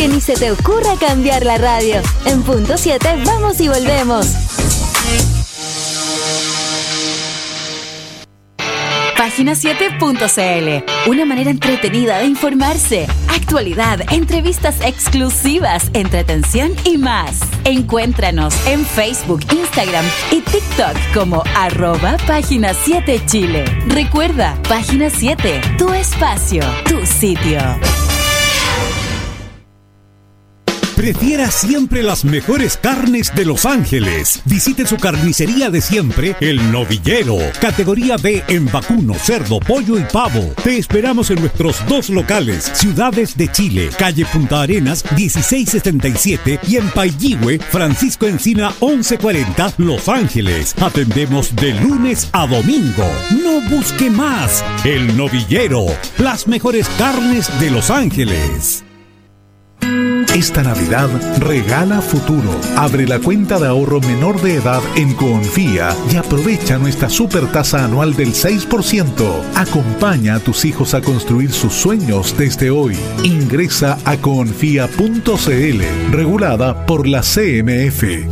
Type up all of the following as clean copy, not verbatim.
que ni se te ocurra cambiar la radio. En punto 7 vamos y volvemos. Página7.cl, una manera entretenida de informarse. Actualidad, entrevistas exclusivas, entretención y más. Encuéntranos en Facebook, Instagram y TikTok como @Página7Chile. Recuerda, Página 7, tu espacio, tu sitio. Prefiera siempre las mejores carnes de Los Ángeles. Visite su carnicería de siempre, El Novillero. Categoría B en vacuno, cerdo, pollo y pavo. Te esperamos en nuestros 2 locales, Ciudades de Chile, calle Punta Arenas 1677 y en Pailligüe, Francisco Encina 1140, Los Ángeles. Atendemos de lunes a domingo. No busque más. El Novillero, las mejores carnes de Los Ángeles. Esta Navidad regala futuro. Abre la cuenta de ahorro menor de edad en Coonfía y aprovecha nuestra super tasa anual del 6%. Acompaña a tus hijos a construir sus sueños desde hoy. Ingresa a coonfía.cl, regulada por la CMF.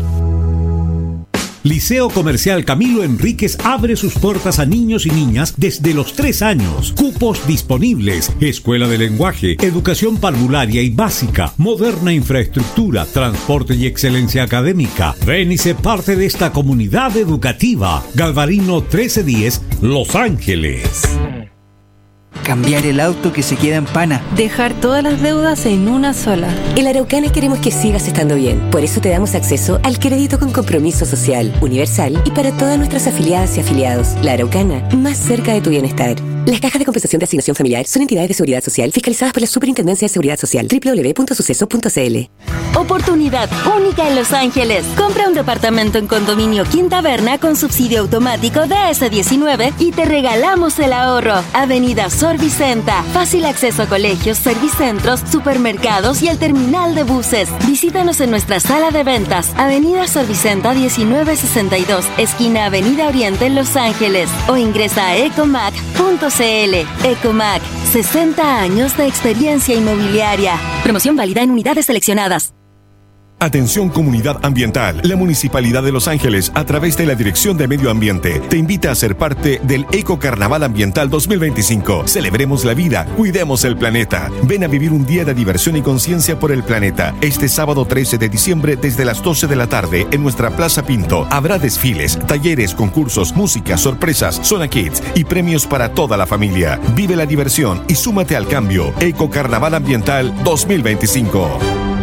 Liceo Comercial Camilo Enríquez abre sus puertas a niños y niñas desde los 3 años. Cupos disponibles. Escuela de lenguaje, educación parvularia y básica, moderna infraestructura, transporte y excelencia académica. Ven y sé parte de esta comunidad educativa. Galvarino 1310, Los Ángeles. Cambiar el auto que se queda en pana. Dejar todas las deudas en una sola. En La Araucana queremos que sigas estando bien. Por eso te damos acceso al crédito con compromiso social, universal y para todas nuestras afiliadas y afiliados. La Araucana, más cerca de tu bienestar. Las cajas de compensación de asignación familiar son entidades de seguridad social fiscalizadas por la Superintendencia de Seguridad Social. www.suceso.cl. Oportunidad única en Los Ángeles. Compra un departamento en Condominio Quinta Verna con subsidio automático DS19 y te regalamos el ahorro. Avenida Sor Vicenta. Fácil acceso a colegios, servicentros, supermercados y el terminal de buses. Visítanos en nuestra sala de ventas. Avenida Sor Vicenta 1962, esquina Avenida Oriente en Los Ángeles. O ingresa a ecomac.cl. Ecomac, 60 años de experiencia inmobiliaria. Promoción válida en unidades seleccionadas. Atención comunidad ambiental. La Municipalidad de Los Ángeles, a través de la Dirección de Medio Ambiente, te invita a ser parte del Eco Carnaval Ambiental 2025. Celebremos la vida, cuidemos el planeta. Ven a vivir un día de diversión y conciencia por el planeta. Este sábado 13 de diciembre desde las 12 de la tarde en nuestra Plaza Pinto. Habrá desfiles, talleres, concursos, música, sorpresas, zona kids y premios para toda la familia. Vive la diversión y súmate al cambio. Eco Carnaval Ambiental 2025.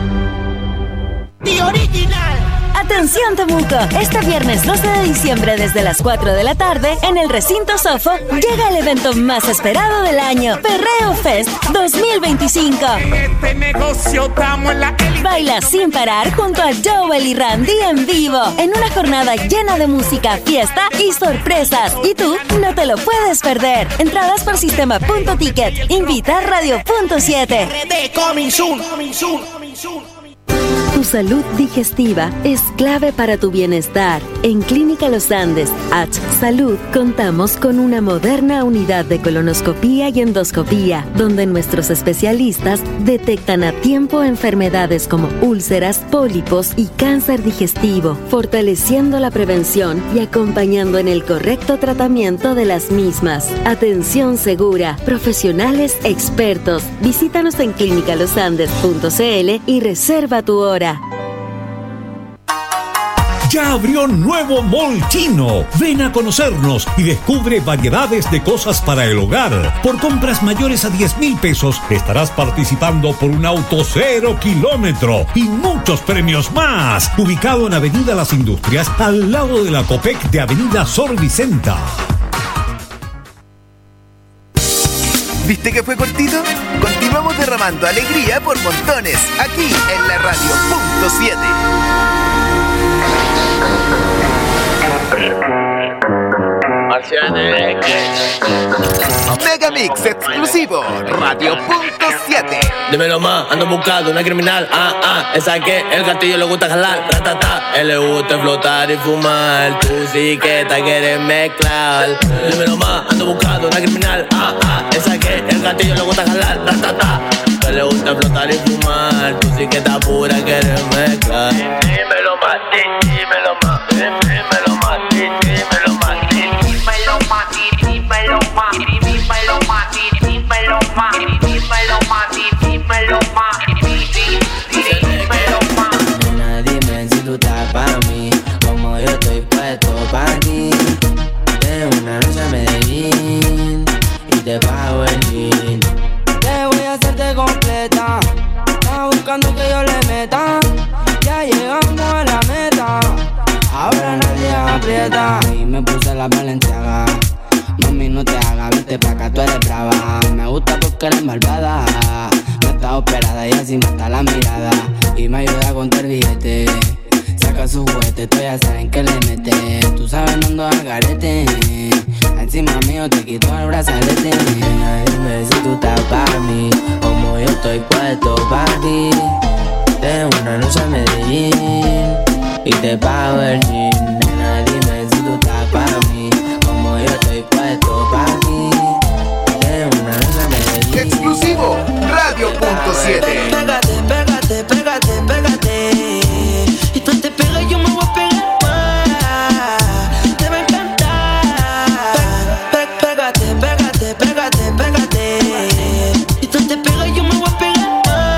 Original. Atención Temuco, este viernes 12 de diciembre desde las 4 de la tarde en el recinto Sofo llega el evento más esperado del año, Perreo Fest 2025. Este negocio estamos en la élite. Baila sin parar junto a Joel y Randy en vivo en una jornada llena de música, fiesta y sorpresas. Y tú no te lo puedes perder. Entradas por sistema.ticket. Invita a Radio.7. Coming soon. Tu salud digestiva es clave para tu bienestar. En Clínica Los Andes, H Salud, contamos con una moderna unidad de colonoscopía y endoscopía, donde nuestros especialistas detectan a tiempo enfermedades como úlceras, pólipos y cáncer digestivo, fortaleciendo la prevención y acompañando en el correcto tratamiento de las mismas. Atención segura, profesionales expertos. Visítanos en clinicalosandes.cl y reserva tu hora. Ya abrió nuevo Mall Chino. Ven a conocernos y descubre variedades de cosas para el hogar. Por compras mayores a 10,000 pesos estarás participando por un auto 0 kilómetro y muchos premios más. Ubicado en Avenida Las Industrias, al lado de la Copec de Avenida Sor Vicenta. ¿Viste que fue cortito? Continuamos derramando alegría por montones aquí en la Radio.7. Megamix exclusivo Radio.7. Dímelo más, ando buscando una criminal. Esa que el gatillo le gusta jalar. Ratata, él le gusta flotar y fumar. Tú sí que te quieres mezclar. Dímelo más, ando buscando una criminal. Esa que el gatillo le gusta jalar. Ratata, él le gusta flotar y fumar. fumar. Tú sí que estás pura, quieres mezclar. Dímelo más, dímelo más, dímelo más, dímelo más, dímelo más, dímelo más, dímelo más, dímelo más, dímelo más, dímelo más, dímelo más. Nena, dime si tú estás pa' mí, como yo estoy puesto pa' ti. De una noche a Medellín y te pago el jean. Te voy a hacerte completa. Estás buscando que yo le meta. Ya llegamos a la meta. Ahora nadie aprieta. Y me puse la Balenciaga. Mami, no te hagas, vete pa' acá, tú eres brava. Me gusta porque eres malvada. No estás operada y así mata la mirada. Y me ayuda con el billete. Saca su juguete, tú ya saben que le mete. Tú sabes, no ando al garete. Encima mío te quito el brazalete. Nena, dime si tú estás para mí, como yo estoy puesto para ti. De una noche a Medellín y te pago el jean. Nena, dime si tú estás para mí, como yo estoy puesto para ti. De una noche a Medellín. Exclusivo Radio.7. Pégate, pégate, pégate, pégate. Y tú te pegas y yo me voy a pegar más. Te va a encantar. Pégate, pégate, pégate, pégate. Y tú te pegas y yo me voy a pegar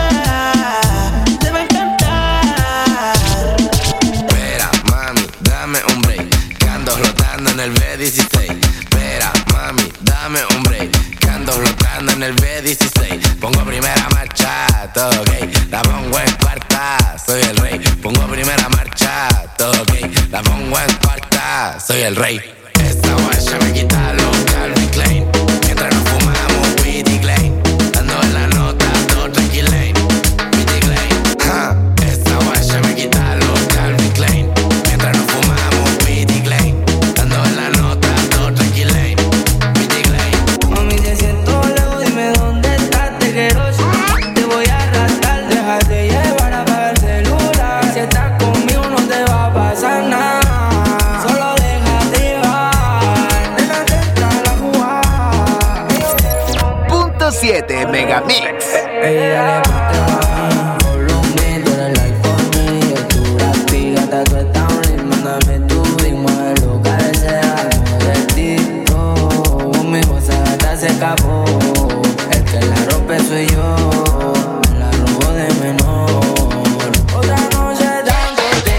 más. Te va a encantar. Espera, mami, dame un break, que ando flotando en el B16. Espera, mami, dame un break, que ando flotando en el B16. Pongo primera marcha, todo ok. La pongo en cuarta, soy el rey. Pongo primera marcha, todo ok. La pongo en cuarta, soy el rey. Esta guacha me quita los Calvin Klein. Mientras nos fumamos Pity Klein. Dando en la nota, todo tranquilane. Pity Klein. Esta guacha me quita los Calvin Klein. Mientras nos fumamos Pity Klein. Dando en la nota, todo tranquilane. Pity Klein. Mami, te siento lejos, dime dónde estás, te quiero. Te voy a arrastrar, déjate llevar, apaga el celular. Si estás conmigo no te va a pasar nada. Solo déjate llevar, nena, te entra la jugada. Punto 7 Megamix. Ey, dale, ponte baja, volumen, tú eres like for me. Tú la pigata, tú estás un ritmo, mándame tu ritmo, mueve lo que deseas, modestito. Mi cosa gata se escapó, el que la rompe soy yo, me la robo de menor. Otra noche dándote,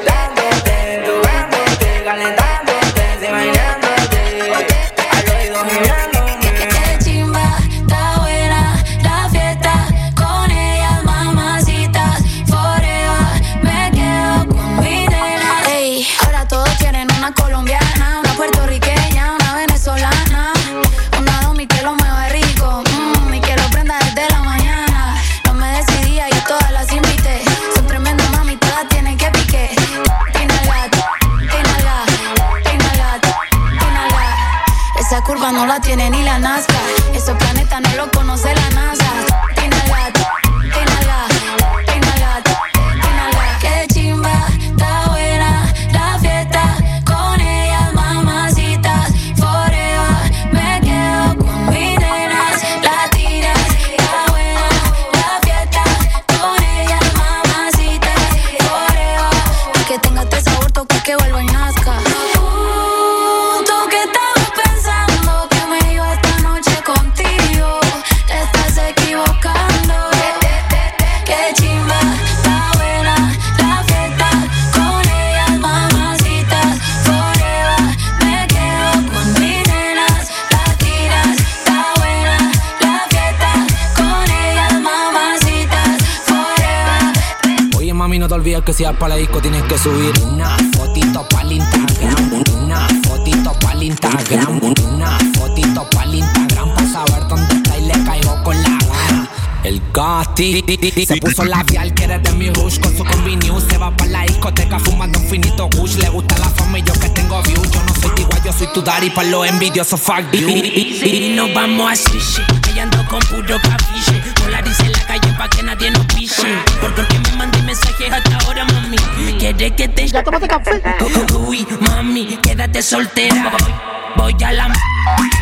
tocándote, calentándote, se bailándote, al oído girándome. Qué chimba, está buena la fiesta, con ellas mamacitas, forever, me quedo con mi nena. Ey, ahora todos quieren una colombiana, una puertorriqueña, una venezolana, una domi que lo mueve rico, y que lo prenda desde la mañana. No me decidía y todas las invité, son tremendas mami, todas tienen que pique. Esa curva no la tiene ni la Nazca, esos planetas no lo conoce la NASA. Qué chimba, está buena la fiesta, con ellas mamacitas, forever, me quedo con mis nenas, la tiras, está buena la fiesta, con ellas mamacitas, forever, que tenga este sabor, toque que vuelva y nazca. Tú que estabas pensando que me iba esta noche contigo, te estás equivocando. Qué chimba, está buena la fiesta, con ellas mamacitas, forever, me quedo con mis nenas, las tiras, está buena la fiesta, con ellas mamacitas, forever. Oye mami, no te olvides que si vas para la disco tienes que subir una fotito para el Instagram, una fotito para el Instagram, una fotito para el Instagram, para saber dónde está y le caigo con la gana. El Gosti se puso labial, quiere de mi rush con su combi news. Se va pa' la discoteca fumando un finito kush. Le gusta la fama y yo que tengo views. Yo no soy igual, yo soy tu daddy pa' los envidiosos, fuck you. Y nos vamos a shishi, ella ando con puro capiche. Polarice en la calle pa' que nadie nos piche. Porque me mandé mensajes hasta ahora, mami. Quiere que te... ¿Ya tomaste café? Uy, mami, quédate soltera. Voy a la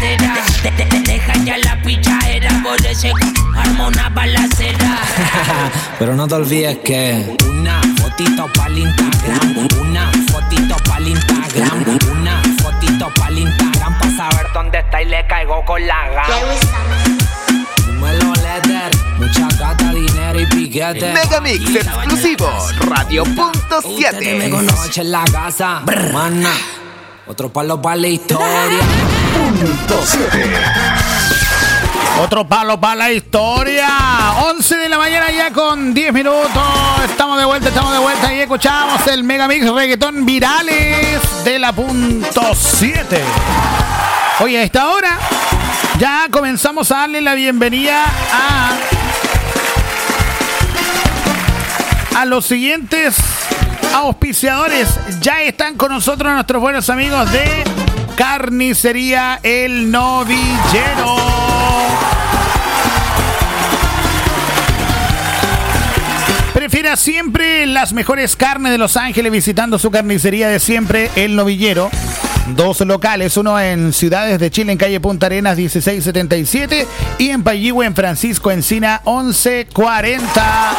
deja ya la pichadera. Por ese arma una balacera. Pero no te olvides que una fotito pa'l Instagram, una fotito pa'l Instagram, una fotito pa'l Instagram, pa' saber dónde está y le caigo con la gana. Dímelo, letter, mucha gata, dinero y piquete. Megamix exclusivo, Radio Punto 7. Me conoce en la casa, mana. Otro palo para la historia. Punto 7. Otro palo para la historia. 11 de la mañana ya con 10 minutos. Estamos de vuelta y escuchamos el Megamix Reggaetón Virales de la Punto 7. Oye, a esta hora ya comenzamos a darle la bienvenida a los siguientes auspiciadores. Ya están con nosotros nuestros buenos amigos de Carnicería El Novillero. Prefiera siempre las mejores carnes de Los Ángeles visitando su carnicería de siempre, El Novillero. 2 locales, uno en Ciudades de Chile, en calle Punta Arenas 1677 y en Payihue, en Francisco Encina 1140.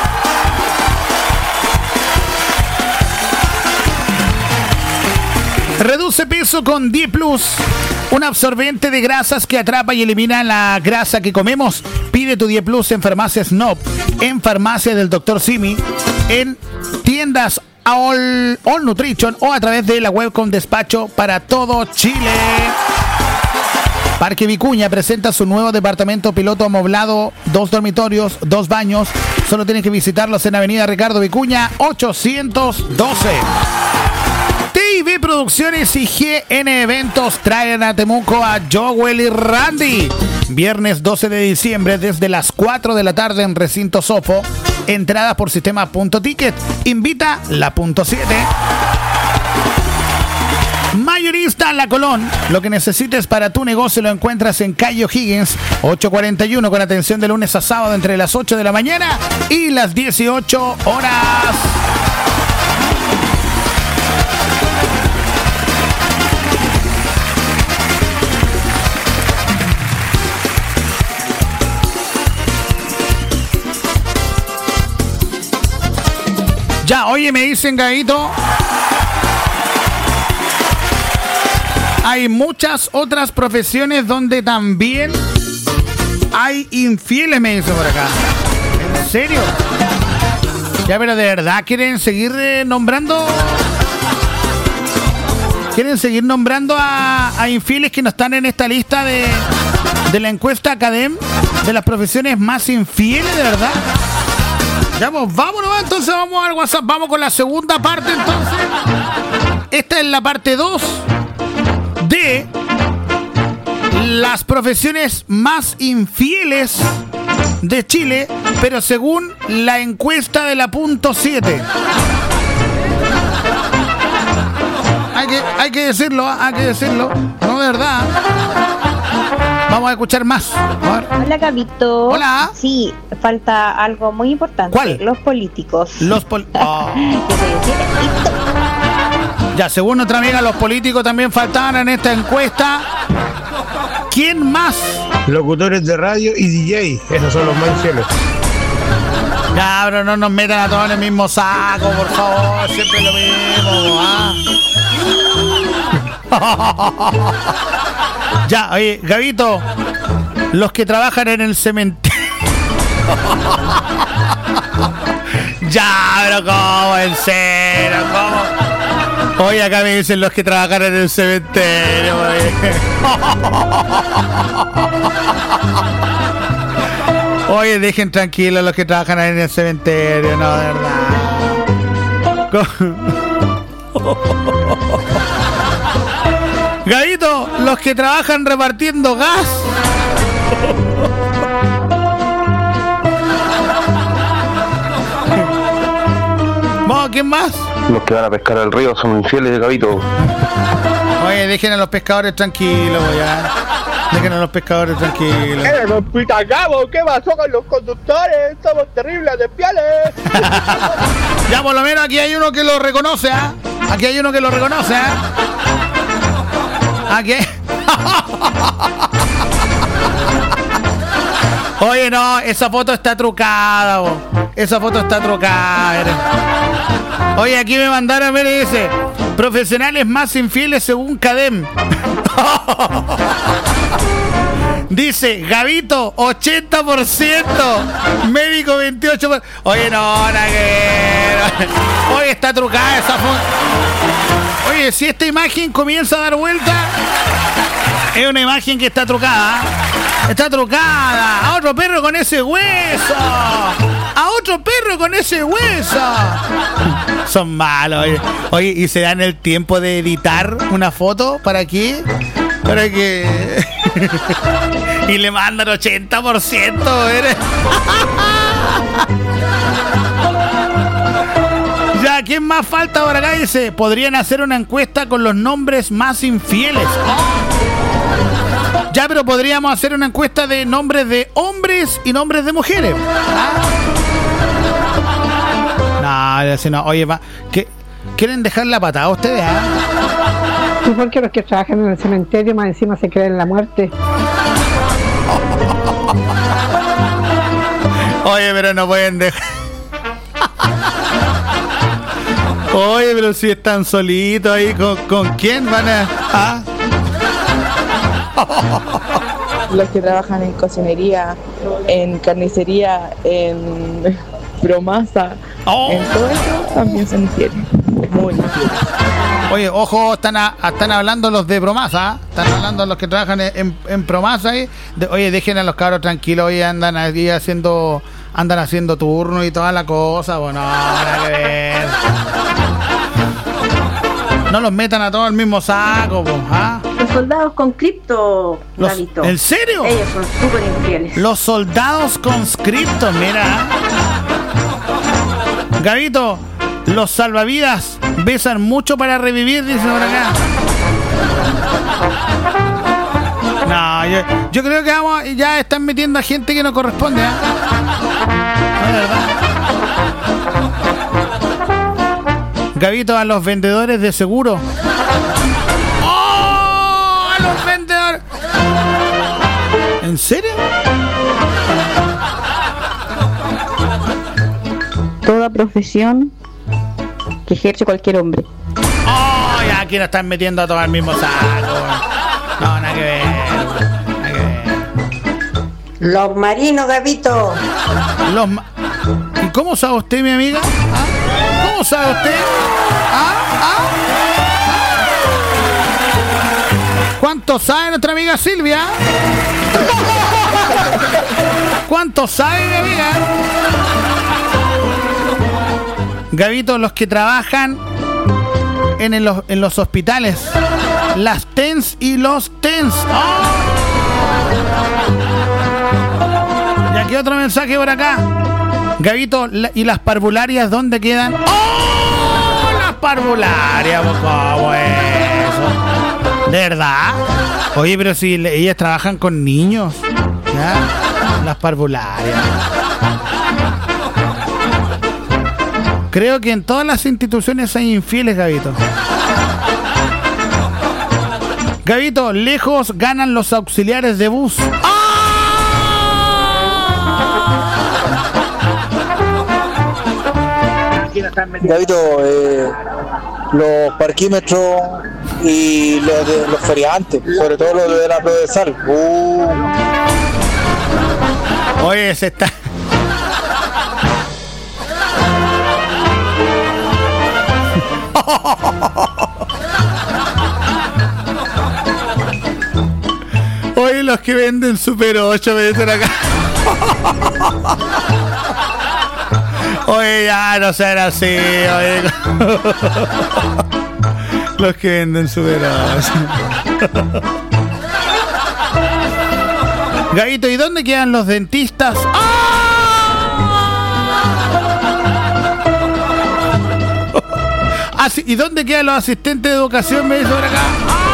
Reduce peso con Die Plus, un absorbente de grasas que atrapa y elimina la grasa que comemos. Pide tu Die Plus en Farmacias Snob, en Farmacia del Dr. Simi, en tiendas All Nutrition o a través de la web con despacho para todo Chile. Parque Vicuña presenta su nuevo departamento piloto amoblado, 2 dormitorios, 2 baños. Solo tienes que visitarlos en Avenida Ricardo Vicuña 812. TIV Producciones y GN Eventos traen a Temuco a Joel y Randy. Viernes 12 de diciembre desde las 4 de la tarde en Recinto Sofo. Entradas por sistema .ticket. Invita la Punto 7. Mayorista La Colón. Lo que necesites para tu negocio lo encuentras en calle O'Higgins 841 con atención de lunes a sábado entre las 8 de la mañana y las 18 horas. Ya, oye, me dicen, Gaguito, hay muchas otras profesiones donde también hay infieles, me dicen por acá. ¿En serio? Ya, pero ¿de verdad quieren seguir nombrando? ¿Quieren seguir nombrando a infieles que no están en esta lista de la encuesta Academ de las profesiones más infieles, de verdad? Ya, pues vámonos, entonces vamos al WhatsApp, vamos con la segunda parte entonces. Esta es la parte 2 de las profesiones más infieles de Chile, pero según la encuesta de la Punto 7. Hay que decirlo, no, de verdad. Vamos a escuchar más. Hola, Gabito. Hola. Sí, falta algo muy importante. ¿Cuál? Los políticos. Ya, según nuestra amiga, los políticos también faltaban en esta encuesta. ¿Quién más? Locutores de radio y DJ. Esos son los más infieles. Ya, pero no nos metan a todos en el mismo saco, por favor. Siempre lo mismo, Ya, oye, Gabito, los que trabajan en el cementerio. Ya, pero ¿cómo? ¿En serio? ¿Cómo? Oye, acá me dicen los que trabajan en el cementerio. Oye, dejen tranquilos los que trabajan en el cementerio, no, de verdad. Gabito, los que trabajan repartiendo gas. Vamos, ¿quién más? Los que van a pescar al río son infieles, Gabito. Oye, dejen a los pescadores tranquilos, ya. Dejen a los pescadores tranquilos. Los pitacabos, ¿qué pasó con los conductores? Somos terribles de pieles. Ya, por lo menos aquí hay uno que lo reconoce, ¿ah? Aquí hay uno que lo reconoce, ¿ah? Aquí. Oye, no, esa foto está trucada, bo. Esa foto está trucada. Mira. Oye, aquí me mandaron, mire, dice, profesionales más infieles según CADEM. Dice, Gabito, 80%, médico 28%. Oye, no, nada que ver. Oye, está trucada esa foto. Oye, si esta imagen comienza a dar vuelta, es una imagen que está trucada. Está trucada. A otro perro con ese hueso. A otro perro con ese hueso. Son malos. Oye, ¿y se dan el tiempo de editar una foto? ¿Para qué? Para que... y le mandan 80%. ¿Eres? Ya, ¿quién más falta por acá? Dice, podrían hacer una encuesta con los nombres más infieles. Ya, pero podríamos hacer una encuesta de nombres de hombres y nombres de mujeres. No, si no. Oye, ¿quieren dejar la patada ustedes? ¿Y por qué los que trabajan en el cementerio más encima se creen la muerte? Oye, pero no pueden dejar. Oye, pero si están solitos ahí, ¿con quién van a...? Los que trabajan en cocinería, en carnicería, en bromasa, en todo eso también son infieles. Muy infieles. Oye, ojo, están hablando los de Promasa, están hablando los que trabajan en Promasa ahí. Oye, dejen a los cabros tranquilos, hoy andan aquí haciendo turno y toda la cosa, bueno, nada que ver. No los metan a todos al mismo saco, pues, ¿ah? Los soldados con cripto, Gabito. ¿En serio? Ellos son súper infieles. Los soldados conscriptos, mira. Gabito, los salvavidas besan mucho para revivir, dice por acá. No, yo creo que ya están metiendo a gente que no corresponde, ¿eh? Es verdad. Gabito, a los vendedores de seguro. ¡Oh! ¡A los vendedores! ¿En serio? Toda profesión que ejerce cualquier hombre. ¡Oh! Ya aquí nos están metiendo a todos al mismo saco. No, nada que ver. Nada que ver. Los marinos, Gabito. ¿Y cómo sabe usted, mi amiga? ¿Ah? ¿Cómo sabe usted? ¿Cuánto sabe nuestra amiga Silvia? ¿Cuánto sabe, mi amiga? Gabito, los que trabajan en los hospitales, las TENS y los TENS. ¡Oh! Y aquí otro mensaje por acá. Gabito, ¿y las parvularias dónde quedan? ¡Oh! Las parvularias, ¿cómo es eso? ¿De verdad? Oye, pero si ellas trabajan con niños, ¿ya? Las parvularias. Creo que en todas las instituciones hay infieles, Gabito. Gabito, lejos ganan los auxiliares de bus. Gabito, los parquímetros y los feriantes, sobre todo los de la Prodesal. Oye, se está... Oye, los que venden Super 8 me dicen acá. Oye, ya no sean así, oye. Los que venden Super 8. Gabito, ¿y dónde quedan los dentistas? Ah, sí, ¿y dónde quedan los asistentes de educación? Me dice por acá.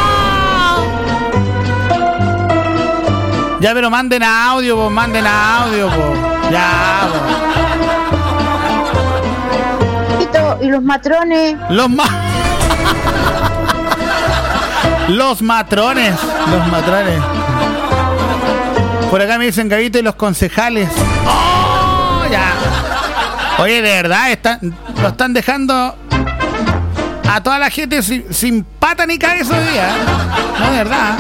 Ya, pero manden audio, po, manden audio, po. Ya, ¿Y los matrones? Los matrones. Por acá me dicen Gavito y los concejales. ¡Oh! Ya. Oye, de verdad, lo están dejando a toda la gente sin pata ni cabeza hoy día. No, de verdad.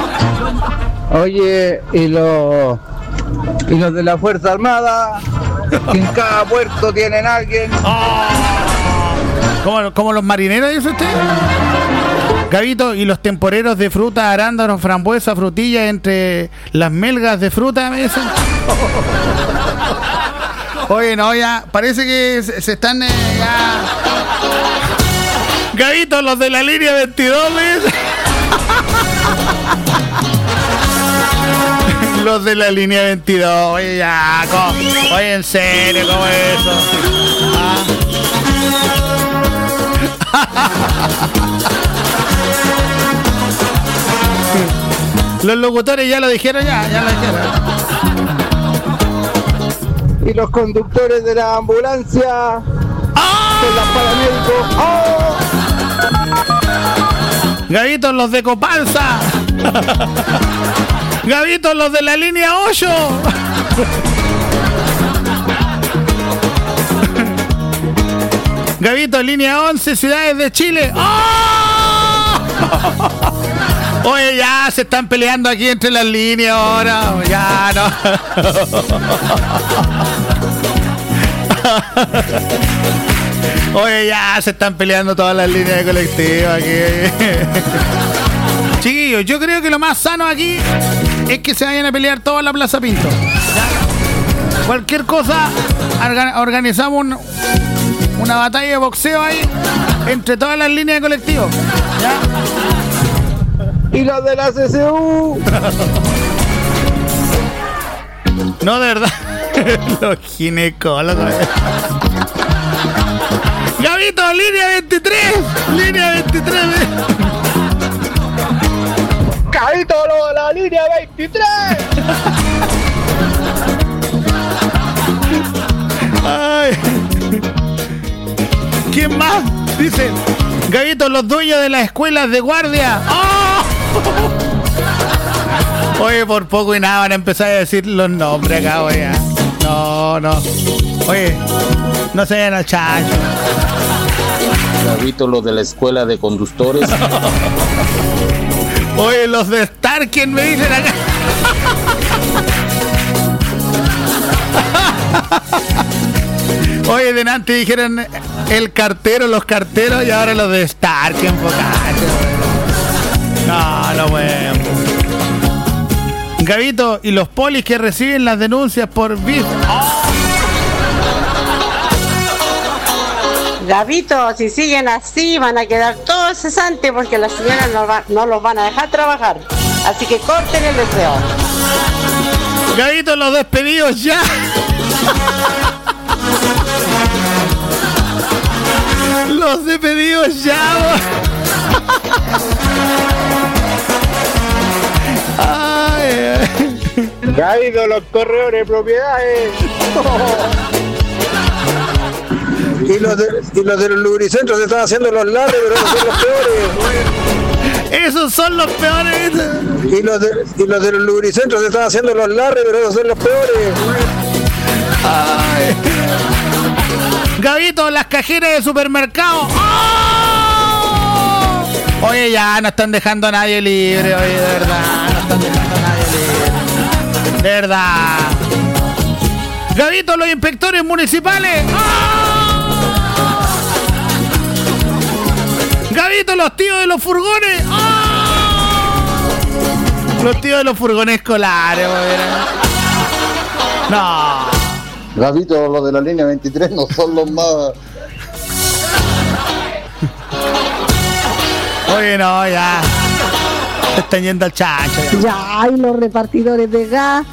Oye, y los de la Fuerza Armada, que en cada puerto tienen a alguien. ¿Como los marineros, dice usted? Gavito, y los temporeros de fruta, arándanos, frambuesa, frutilla, entre las melgas de fruta, me dicen. Oye, no, ya, parece que se están ya... Gavito, los de la línea 22, me dicen. Los de la línea 22, oye, ya, oye, en serio, ¿cómo es eso? Los locutores ya lo dijeron, ya lo dijeron. Y los conductores de la ambulancia, de los paramédicos. ¡Oh! Gavito, los de Copalsa. Gavito, los de la línea 8. Gavito, línea 11, ciudades de Chile. ¡Oh! Oye, ya se están peleando aquí entre las líneas ahora. Ya no. Oye, ya se están peleando todas las líneas de colectivo aquí. Chiquillos, yo creo que lo más sano aquí es que se vayan a pelear todos en la Plaza Pinto. Cualquier cosa, organizamos una batalla de boxeo ahí entre todas las líneas de colectivo. ¿Ya? Y los de la CCU. No, de verdad. Los ginecólogos. Gavito, línea 23. Línea 23. Gavito, lo de la línea 23. Ay. ¿Quién más? Dice Gavito, los dueños de las escuelas de guardia. ¡Oh! Oye, por poco y nada van a empezar a decir los nombres acá, oye. No. Oye, no se vayan al chancho. Gavito, los de la escuela de conductores. Oye, los de Star, ¿quién me dicen acá? Oye, delante dijeron el cartero, los carteros, y ahora los de Star, ¿quién No, bueno. Gavito, y los polis que reciben las denuncias por BIF. Gavito, si siguen así van a quedar todos cesantes porque las señoras no los van a dejar trabajar. Así que corten el deseo. Gavito, los despedidos ya. Los despedidos ya. Gavito, los corredores de propiedades. Y los de los lubricentros se están haciendo los largos, pero esos son los peores. Esos son los peores. Y los de los lubricentros se están haciendo los largos, pero esos son los peores. Ay. Gavito, las cajeras de supermercado. ¡Oh! Oye, ya no están dejando a nadie libre, oye, de verdad. No están dejando a nadie libre. De verdad. Gavito, los inspectores municipales. ¡Oh! Gavito, los tíos de los furgones. ¡Oh! Los tíos de los furgones escolares, no. Gavito, los de la línea 23 no son los más. Oye, no, ya. Se están yendo al chancho. Ya hay los repartidores de gas.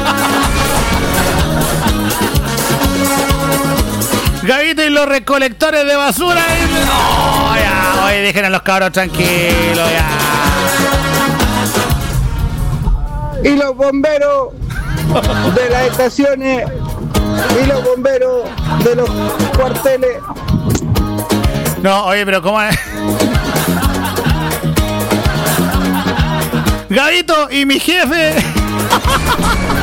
Gavito, y los recolectores de basura. Oh, ya. Oye, dejen a los cabros tranquilos, ya. Y los bomberos de las estaciones. Y los bomberos de los cuarteles. No, oye, pero ¿cómo es? Gavito, y mi jefe.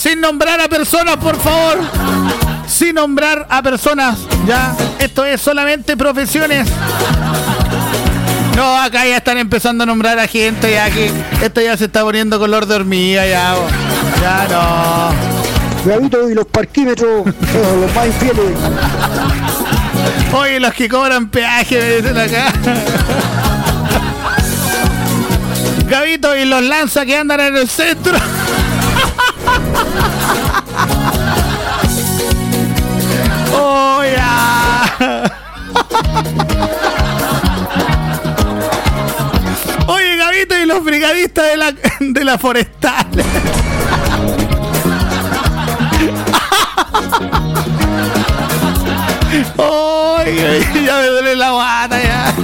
sin nombrar a personas, por favor. Sin nombrar a personas, ya. Esto es solamente profesiones. No, acá ya están empezando a nombrar a gente, ya que esto ya se está poniendo color de hormiga, ya. Ya no. Gabito y los parquímetros, los más infieles. Oye, los que cobran peaje, me dicen acá. Gabito y los lanza que andan en el centro. Oh, ya. Oye, Gabito y los brigadistas de la forestal. Oye, ya me duele la guata ya.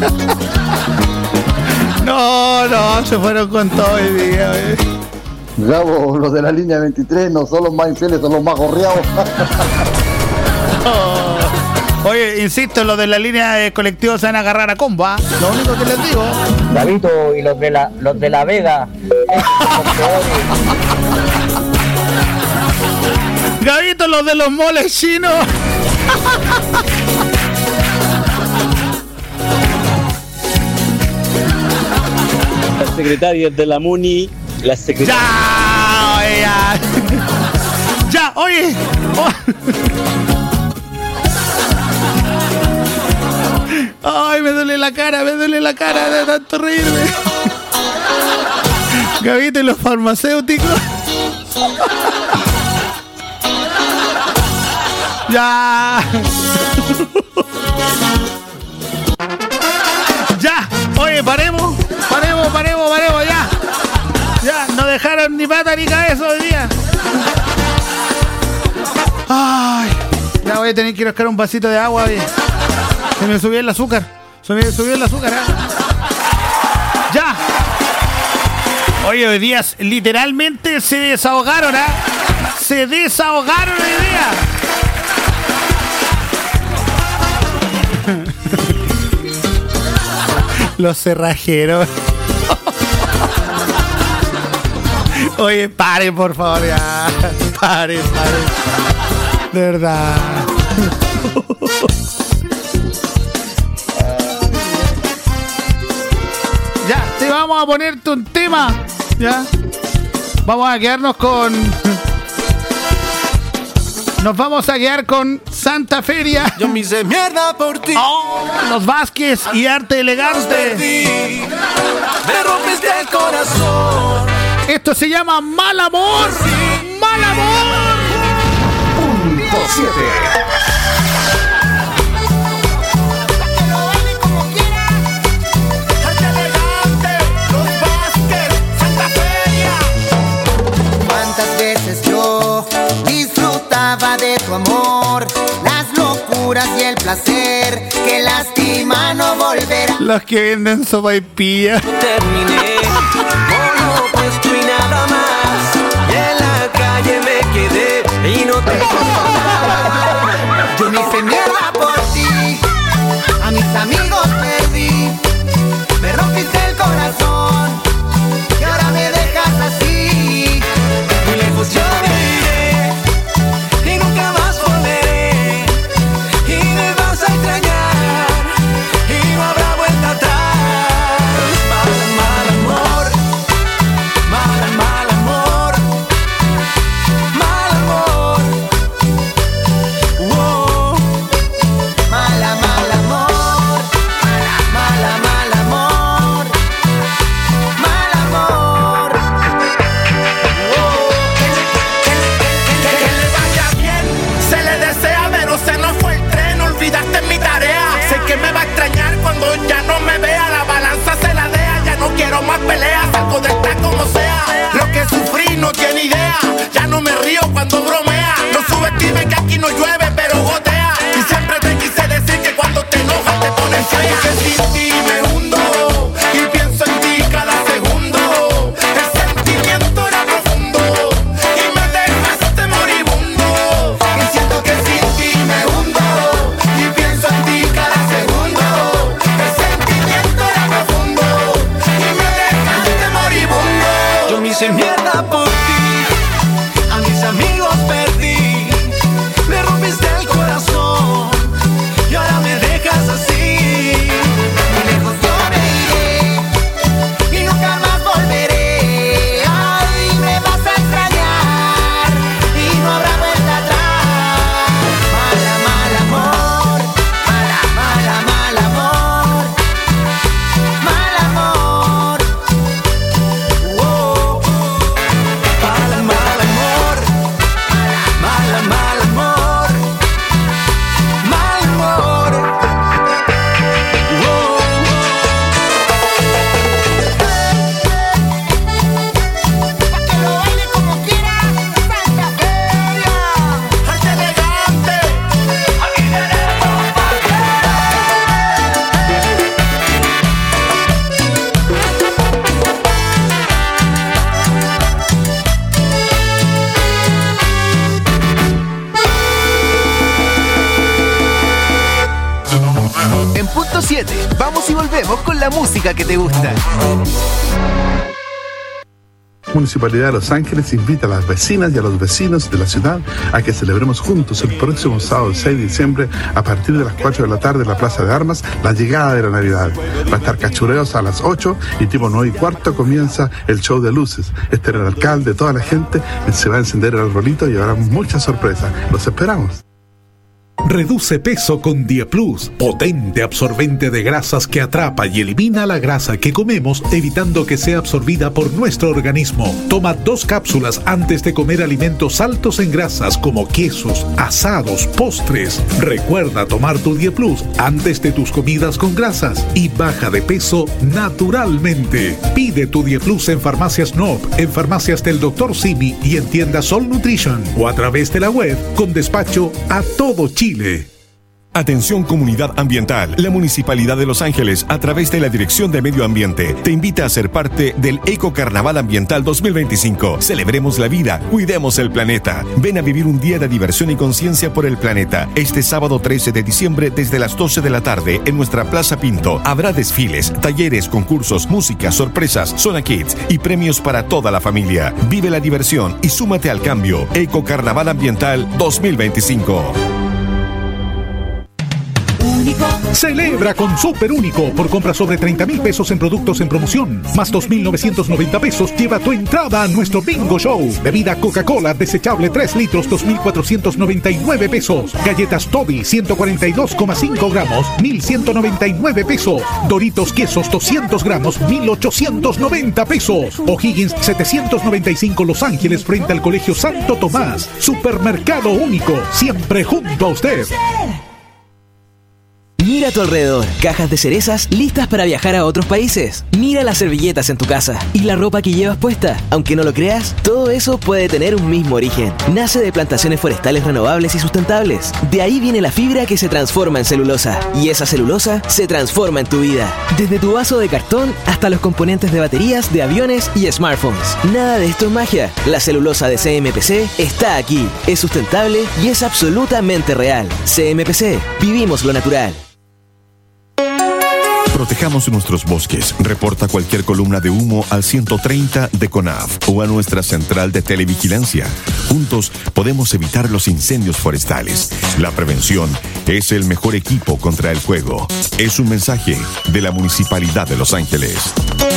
No, se fueron con todo hoy día, Gabo, los de la línea 23 no son los más infieles, son los más gorreados. Oye, insisto, los de la línea de colectivo se van a agarrar a combo, ¿eh? Lo único que les digo. Gabito y los de la Vega. Gabito, los de los moles chinos. Los secretarios de la MUNI, las secretarias. Ya, oye. Ay, me duele la cara de tanto reírme. Gabito y los farmacéuticos. Ya. Ya. Oye, paremos, ya. Ya, no dejaron ni pata ni cabeza hoy día. Ay, ya voy a tener que ir a buscar un vasito de agua, oye. Se me subió el azúcar. Ya. Oye, hoy día literalmente se desahogaron, ¿eh? Se desahogaron hoy día. Los cerrajeros. Oye, paren, por favor, ya. Paren. De verdad. Ya, te vamos a ponerte un tema. Ya. Vamos a quedarnos con... Nos vamos a quedar con Santa Feria. Yo me hice mierda por ti. Los Vázquez y Arte Elegante. Me rompiste el corazón. Esto se llama Mal Amor. Sí. Mal Amor. Punto 7. De tu amor, las locuras y el placer que lastima no volverá. Los que venden sopaipilla. Terminé con lo puesto y nada más. Y en la calle me quedé y no te nada. Yo me hice mierda por ti, a mis amigos perdí. Me rompiste el corazón y ahora me dejas así. Muy lejos yo me iré. Más peleas, salgo de esta como sea. Lo que sufrí no tiene idea. Ya no me río cuando bromea. No subestimes que aquí no llueve pero gotea. Y siempre te quise decir que cuando te enojas te pones fea. Que sin ti me hundo y pienso en ti cada segundo. El sentimiento era profundo y me dejaste moribundo. Y siento que sin ti me hundo y pienso en ti cada segundo. El sentimiento era profundo. Yo me hice mierda por ti, a mis amigos. y volvemos con la música que te gusta. Municipalidad de Los Ángeles invita a las vecinas y a los vecinos de la ciudad a que celebremos juntos el próximo sábado 6 de diciembre a partir de las 4 de la tarde en la Plaza de Armas la llegada de la Navidad. Va a estar cachureos a las 8 y tipo 9:15 comienza el show de luces. El alcalde, toda la gente se va a encender el arbolito y habrá muchas sorpresas. Los esperamos. Reduce peso con Dieplus, potente absorbente de grasas que atrapa y elimina la grasa que comemos, evitando que sea absorbida por nuestro organismo. Toma 2 cápsulas antes de comer alimentos altos en grasas como quesos, asados, postres. Recuerda tomar tu Dieplus antes de tus comidas con grasas y baja de peso naturalmente. Pide tu Dieplus en Farmacias Nob, en Farmacias del Dr. Simi y en tiendas Sol Nutrition o a través de la web con despacho a todo Chile. Atención comunidad ambiental. La Municipalidad de Los Ángeles, a través de la Dirección de Medio Ambiente, te invita a ser parte del Eco Carnaval Ambiental 2025. Celebremos la vida, cuidemos el planeta. Ven a vivir un día de diversión y conciencia por el planeta. Este sábado 13 de diciembre desde las 12 de la tarde en nuestra Plaza Pinto. Habrá desfiles, talleres, concursos, música, sorpresas, zona kids y premios para toda la familia. Vive la diversión y súmate al cambio. Eco Carnaval Ambiental 2025. Celebra con Super Único. Por compra sobre 30,000 pesos en productos en promoción, más 2,990 pesos, lleva tu entrada a nuestro Bingo Show. Bebida Coca-Cola desechable 3 litros, 2,499 pesos. Galletas Toby, 142,5 gramos, 1,199 pesos. Doritos Quesos, 200 gramos, 1,890 pesos. O'Higgins, 795 Los Ángeles, frente al Colegio Santo Tomás. Supermercado Único, siempre junto a usted. Mira a tu alrededor, cajas de cerezas listas para viajar a otros países. Mira las servilletas en tu casa y la ropa que llevas puesta. Aunque no lo creas, todo eso puede tener un mismo origen. Nace de plantaciones forestales renovables y sustentables. De ahí viene la fibra que se transforma en celulosa. Y esa celulosa se transforma en tu vida. Desde tu vaso de cartón hasta los componentes de baterías, de aviones y smartphones. Nada de esto es magia. La celulosa de CMPC está aquí. Es sustentable y es absolutamente real. CMPC, vivimos lo natural. Protejamos nuestros bosques. Reporta cualquier columna de humo al 130 de CONAF o a nuestra central de televigilancia. Juntos podemos evitar los incendios forestales. La prevención es el mejor equipo contra el fuego. Es un mensaje de la Municipalidad de Los Ángeles.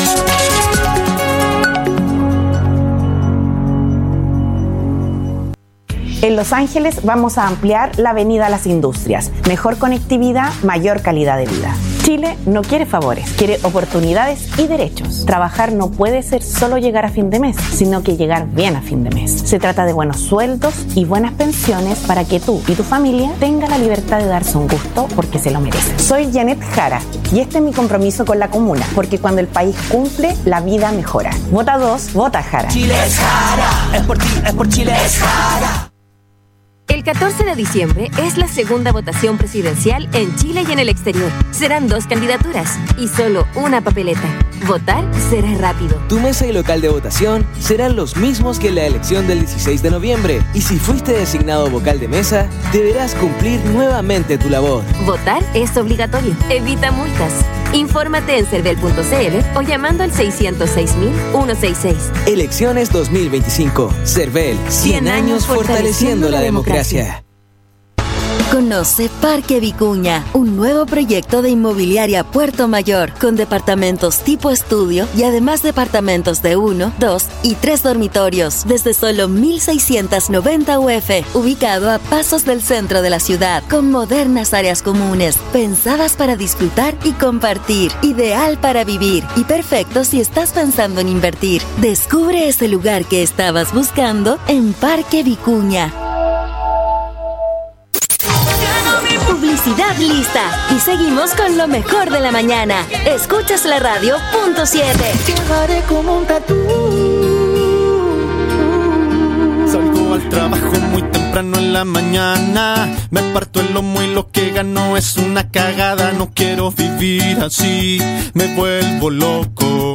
En Los Ángeles vamos a ampliar la avenida Las Industrias. Mejor conectividad, mayor calidad de vida. Chile no quiere favores, quiere oportunidades y derechos. Trabajar no puede ser solo llegar a fin de mes, sino que llegar bien a fin de mes. Se trata de buenos sueldos y buenas pensiones para que tú y tu familia tengan la libertad de darse un gusto porque se lo merecen. Soy Janet Jara y este es mi compromiso con la comuna, porque cuando el país cumple, la vida mejora. Vota 2, vota Jara. Chile es Jara, es por ti, es por Chile es Jara. El 14 de diciembre es la segunda votación presidencial en Chile y en el exterior. Serán 2 candidaturas y solo una papeleta. Votar será rápido. Tu mesa y local de votación serán los mismos que en la elección del 16 de noviembre. Y si fuiste designado vocal de mesa, deberás cumplir nuevamente tu labor. Votar es obligatorio. Evita multas. Infórmate en cervel.cl o llamando al 606.166. Elecciones 2025. Cervel, 100 años fortaleciendo la democracia. Conoce Parque Vicuña, un nuevo proyecto de inmobiliaria Puerto Mayor, con departamentos tipo estudio y además departamentos de 1, 2 y 3 dormitorios, desde solo 1,690 UF, ubicado a pasos del centro de la ciudad, con modernas áreas comunes, pensadas para disfrutar y compartir, ideal para vivir y perfecto si estás pensando en invertir. Descubre ese lugar que estabas buscando en Parque Vicuña. Publicidad lista. Y seguimos con lo mejor de la mañana. Escuchas la radio .7. Llevaré como un tatú. Salgo al trabajo muy temprano en la mañana. Me parto el lomo y lo que gano es una cagada. No quiero vivir así, me vuelvo loco.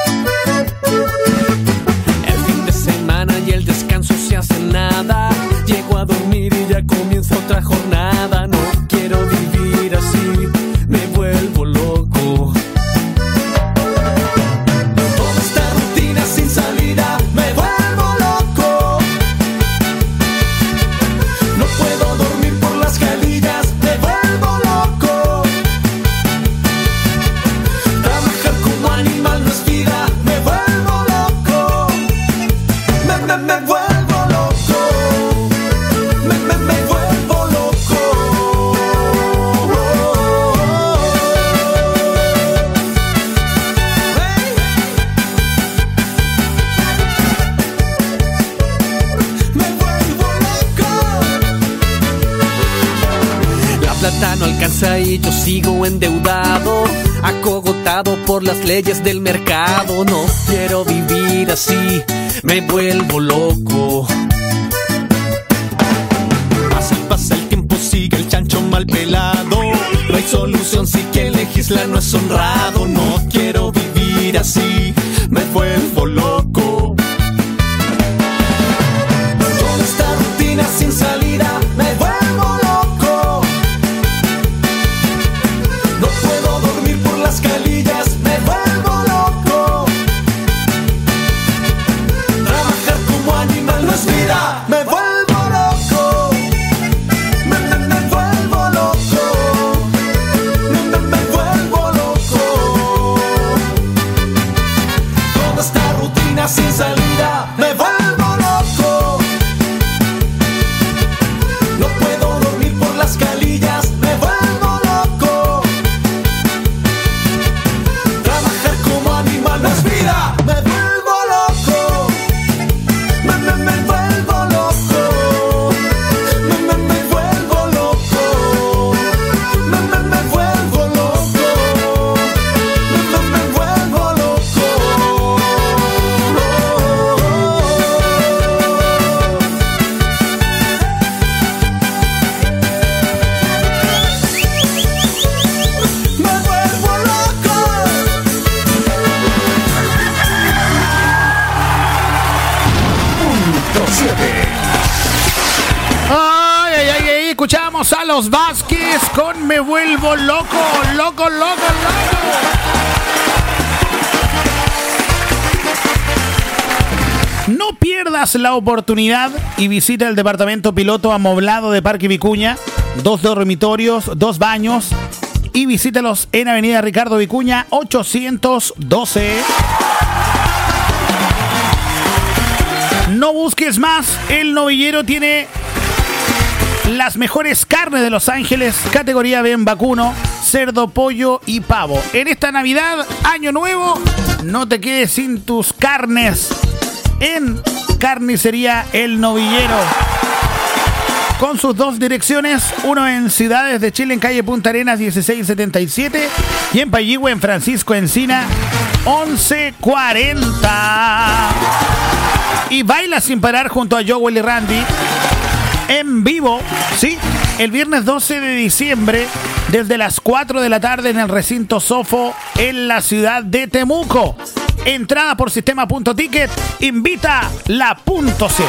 El fin de semana y el descanso se hace nada. Llego a dormir y ya comienza otra jornada. No quiero vivir así, me vuelvo loco. no alcanza y yo sigo endeudado, acogotado por las leyes del mercado. No quiero vivir así, me vuelvo loco. Pasa el tiempo, sigue el chancho mal pelado. No hay solución si quien legisla no es honrado. No quiero vivir así, me vuelvo loco. Con esta rutina sin salida me vuelvo loco. No puedo dormir por las calillas, me vuelvo loco. Trabajar como animal no es vida, me vuelvo loco. Sin salida me vuelvo loco. No puedo dormir por las calillas, me vuelvo loco. Trabajar como animal no es vida, me vuelvo loco. Me vuelvo loco. Me vuelvo loco. Me vuelvo loco. Me vuelvo loco. Escuchamos a los Vázquez con Me Vuelvo Loco, loco, loco, loco. No pierdas la oportunidad y visita el departamento piloto amoblado de Parque Vicuña. 2 dormitorios, 2 baños. Y visítalos en Avenida Ricardo Vicuña 812. No busques más, el Novillero tiene las mejores carnes de Los Ángeles, categoría B en vacuno, cerdo, pollo y pavo. En esta Navidad, Año Nuevo, no te quedes sin tus carnes en Carnicería El Novillero. Con sus 2 direcciones, uno en Ciudades de Chile, en calle Punta Arenas 1677, y en Payihue, en Francisco Encina 1140. Y baila sin parar junto a Joel y Randy en vivo, sí, el viernes 12 de diciembre desde las 4 de la tarde en el recinto Sofo en la ciudad de Temuco. Entrada por sistema.ticket, invita la punto C.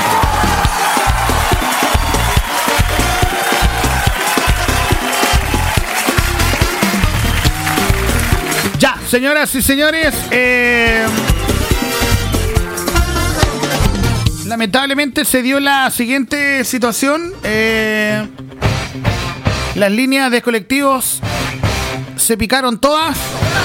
Ya, señoras y señores, lamentablemente se dio la siguiente situación. Las líneas de colectivos se picaron todas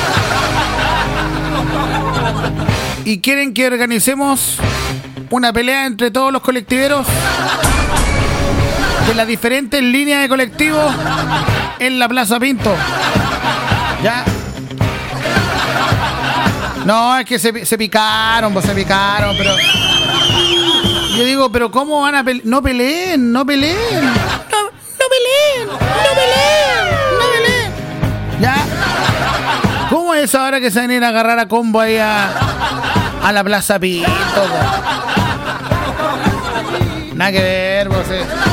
y quieren que organicemos una pelea entre todos los colectiveros de las diferentes líneas de colectivos en la Plaza Pinto. ¿Ya? No, es que se picaron, pues se picaron, pero... Yo digo, pero ¿cómo van a pelear? No peleen, no peleen. No peleen, no peleen, no peleen. ¿Ya? ¿Cómo es ahora que se van a ir a agarrar a combo ahí a la Plaza Pinto? Nada que ver, pues.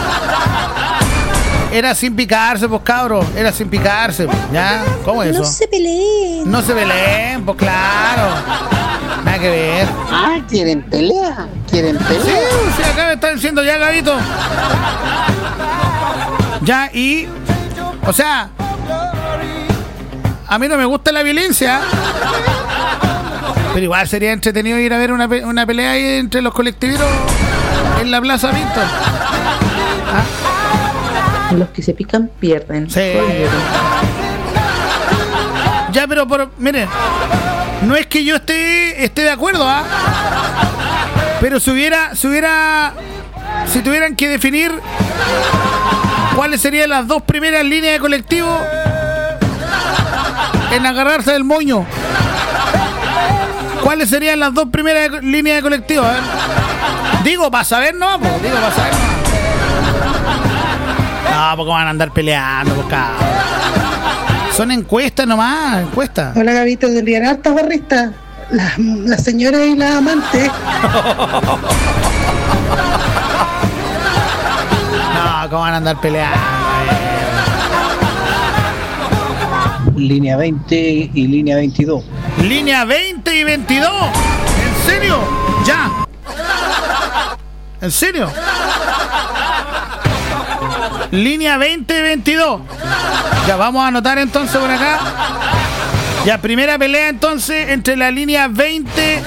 Era sin picarse, pues, cabros. Era sin picarse, pues. ¿Ya? ¿Cómo es eso? No se peleen. No se peleen, pues, claro. Nada que ver. Ah, ¿quieren pelea? ¿Quieren pelea? Sí, acá me están diciendo ya, Gabito. Ya, y... O sea... A mí no me gusta la violencia. Pero igual sería entretenido ir a ver una pelea ahí entre los colectiveros en la Plaza Pinto. ¿Ah? Los que se pican pierden. Sí. Ya, pero mire, no es que yo esté de acuerdo, ¿ah? Pero si tuvieran que definir cuáles serían las 2 primeras líneas de colectivo en agarrarse del moño, ¿cuáles serían las 2 primeras líneas de colectivo? A ver. Digo, para saber, no, pues, digo, para saber. No, porque van a andar peleando, boca. Son encuestas nomás, encuestas. Hola, Gabito, tendrían hartas barristas. La señora y la amante. No, ¿cómo van a andar peleando? Línea 20 y línea 22. Línea 20 y 22. ¿En serio? Ya. ¿En serio? Línea 20 y 22. Ya, vamos a anotar entonces por acá. Ya, primera pelea entonces entre la línea 20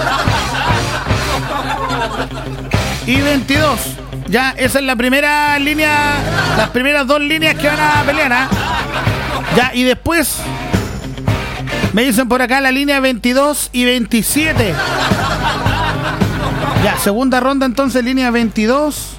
y 22. Ya, esa es la primera línea, las primeras dos líneas que van a pelear, ¿eh? Ya, y después me dicen por acá la línea 22 y 27. Ya, segunda ronda entonces, línea 22.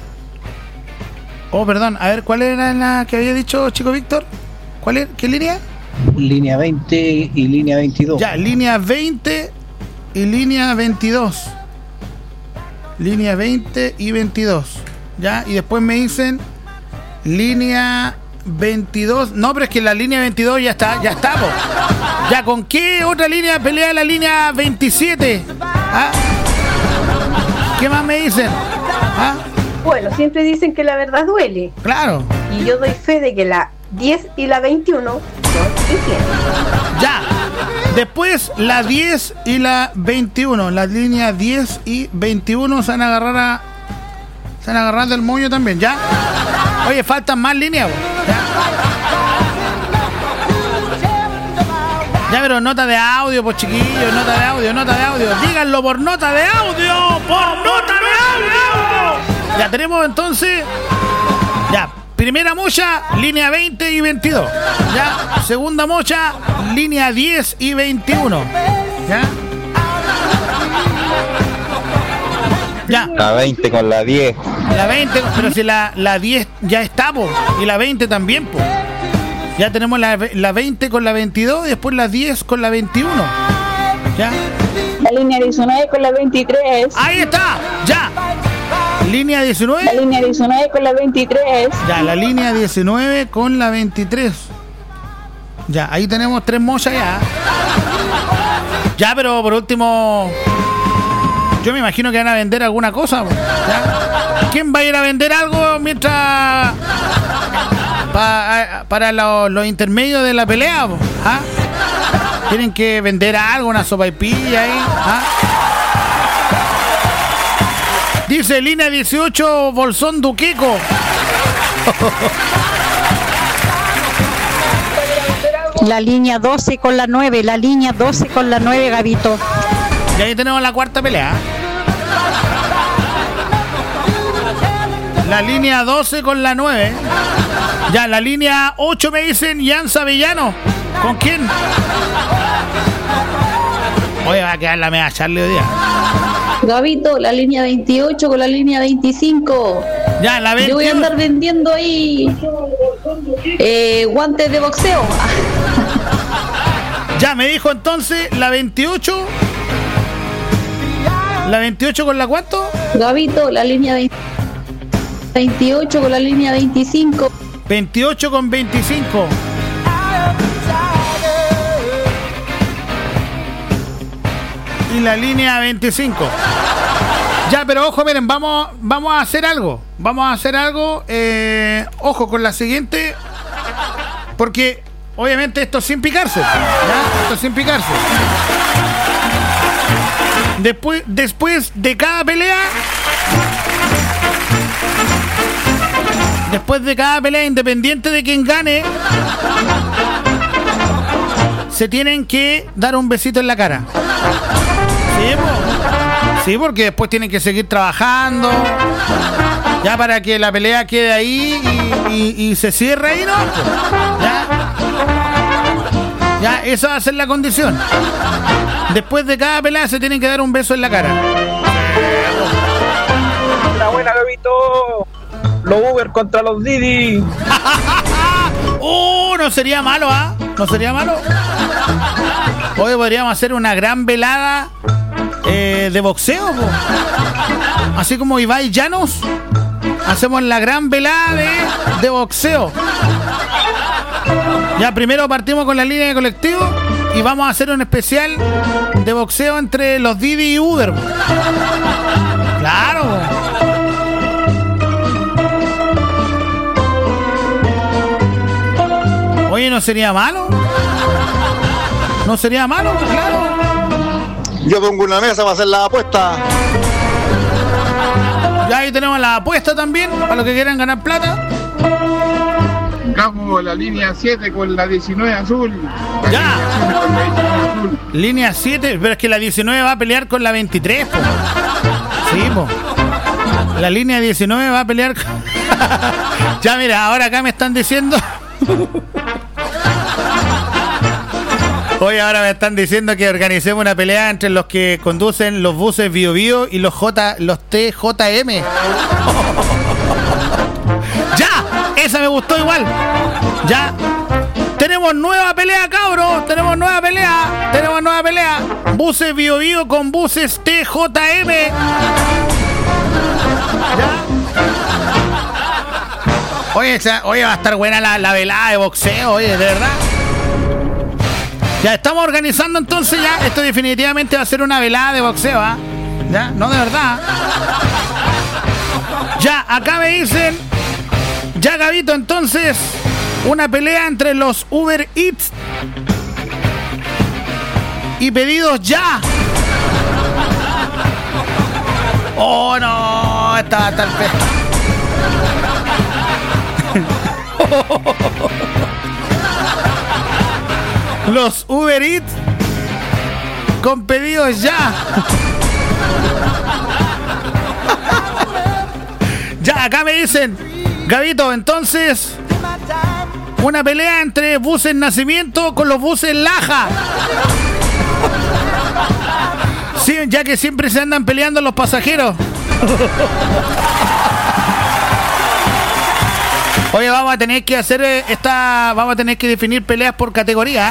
Oh, perdón, a ver, ¿cuál era la que había dicho Chico Víctor? ¿Cuál es? ¿Qué línea? Línea 20 y línea 22. Ya, línea 20 y línea 22. Línea 20 y 22. Ya, y después me dicen línea 22. No, pero es que la línea 22 ya está, po. Ya, ¿con qué otra línea pelea la línea 27? ¿Ah? ¿Qué más me dicen? ¿Ah? Bueno, siempre dicen que la verdad duele. Claro. Y yo doy fe de que la 10 y la 21 son infieles. Ya. Después la 10 y la 21. Las líneas 10 y 21 se van a agarrar del moño también, ¿ya? Oye, faltan más líneas, ya, pero nota de audio, pues chiquillos, nota de audio. Díganlo por nota de audio, Ya tenemos entonces, ya, primera mocha, línea 20 y 22. Ya, segunda mocha, línea 10 y 21. Ya. Ya. La 20 con la 10. La 20, pero si la 10 ya está, po, y la 20 también, po. Ya tenemos la 20 con la 22 y después la 10 con la 21. ¿Ya? La línea 19 con la 23. Ahí está, ya. Línea 19. La línea 19 con la 23. Ya, la línea 19 con la 23. Ya, ahí tenemos tres mochas ya. Ya, pero por último, yo me imagino que van a vender alguna cosa, ¿ya? ¿Quién va a ir a vender algo mientras para los intermedios de la pelea? ¿Ah? Tienen que vender algo, una sopaipilla ahí. ¿Ah? Dice línea 18, Bolsón Duqueco. La línea 12 con la 9, la línea 12 con la 9, Gabito. Y ahí tenemos la cuarta pelea. La línea 12 con la 9. Ya, la línea 8 me dicen Yanza Villano. ¿Con quién? Oye, va a quedar la media Charlie hoy día. Gabito, la línea 28 con la línea 25. Ya, la 28. Yo voy a andar vendiendo ahí guantes de boxeo. Ya, me dijo entonces la 28. ¿La 28 con la cuánto? Gabito, la línea 28 con la línea 25. 28 con 25. Y la línea 25. Ya, pero ojo, miren, vamos a hacer algo. Ojo con la siguiente. Porque obviamente esto sin picarse. ¿Ya? Esto sin picarse. Después de cada pelea. Después de cada pelea, independiente de quien gane, se tienen que dar un besito en la cara. Sí, porque después tienen que seguir trabajando. Ya, para que la pelea quede ahí y se cierre ahí, ¿no? Ya, esa va a ser la condición. Después de cada pelea se tienen que dar un beso en la cara. Una buena, Gabito. Los Uber contra los Didi. No sería malo, ¿ah? No sería malo. Hoy podríamos hacer una gran velada de boxeo, po. Así como Ibai Llanos. Hacemos la gran velada de boxeo. Ya primero partimos con la línea de colectivo y vamos a hacer un especial de boxeo entre los Didi y Uber. Claro. Oye, ¿no sería malo? ¿No sería malo? Claro. Yo pongo una mesa para hacer la apuesta. Ya ahí tenemos la apuesta también, para los que quieran ganar plata. Vamos la línea 7 con la 19 azul. ¡Ya! Línea 7, pero es que la 19 va a pelear con la 23, po. Sí, po. La línea 19 va a pelear con... Ya, mira, ahora acá me están diciendo... Hoy ahora me están diciendo que organicemos una pelea entre los que conducen los buses Bio Bio y los TJM. ¡Ya! Esa me gustó igual. Ya. Tenemos nueva pelea, cabros. Tenemos nueva pelea. Buses Bio Bio con buses TJM. ¿Ya? Oye, va a estar buena la velada de boxeo, oye, de verdad. Ya estamos organizando entonces ya. Esto definitivamente va a ser una velada de boxeo, ¿ah? Ya, no, de verdad. Ya, acá me dicen. Ya, Gabito, entonces. Una pelea entre los Uber Eats y pedidos ya. Oh, no. Está tan feo. Los Uber Eats con pedidos ya. Ya, acá me dicen, Gabito, entonces una pelea entre buses Nacimiento con los buses Laja. Sí, ya que siempre se andan peleando los pasajeros. Oye, vamos a tener que hacer vamos a tener que definir peleas por categoría.